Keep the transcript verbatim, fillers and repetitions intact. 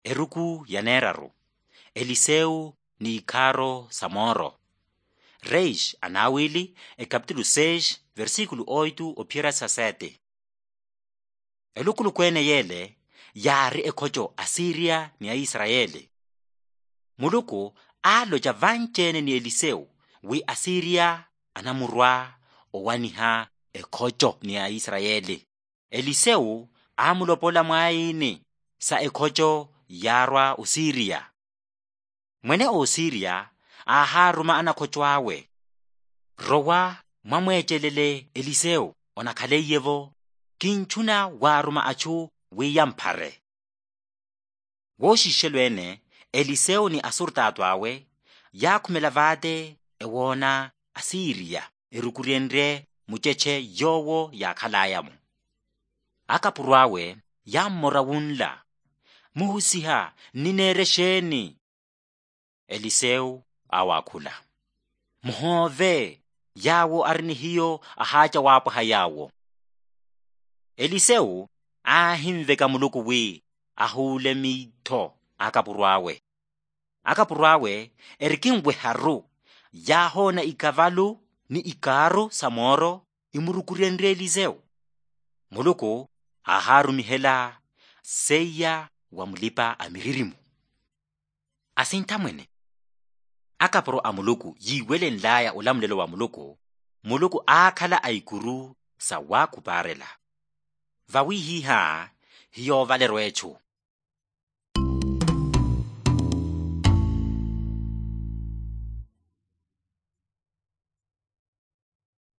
eruku yaneraru. Eliseu ni ikaro samoro. Reish anawili e capítulo seis versículo oito ophira sa sete. Elukulu kwene yele yari ekhojo Asiria ni ya Israeli. Muluku alo javanchene ni Eliseu wi Asiria anamurwa owaniha ekhojo ni ya Israeli. Eliseu amulopola mwaini sa ekhojo yarwa usiria. Mwene o Siria aharuma anakhochwawe. Rowa mwamwejelele Eliseu onakhale yevo kinchuna waruma achu wiyamphare. Woshishelwene Eliseu ni asurtatwawe yakhumela vate ewona Asiria erukurienre mucheche yowo yakhalayamu. Akapurwawe yammorawunla muhusiha nineresheni. Eliseu awakhula. Muhove yawo arini hiyo ahaja wapo hayawo. Eliseu ahimveka muluku wi ahule mitho akapurwawe. Akapurwawe erikingwe haru yahona ikavalu ni ikaru samoro imurukurienre Eliseu. Muluku aharumihela seya wamulipa amiririmu. Asintamwene akapuro amuluku yiwele nlaya ulamulelo wa muluku. Muluku akhala aikuru sa wakuparela. Vawihiha hiyo valerwechu.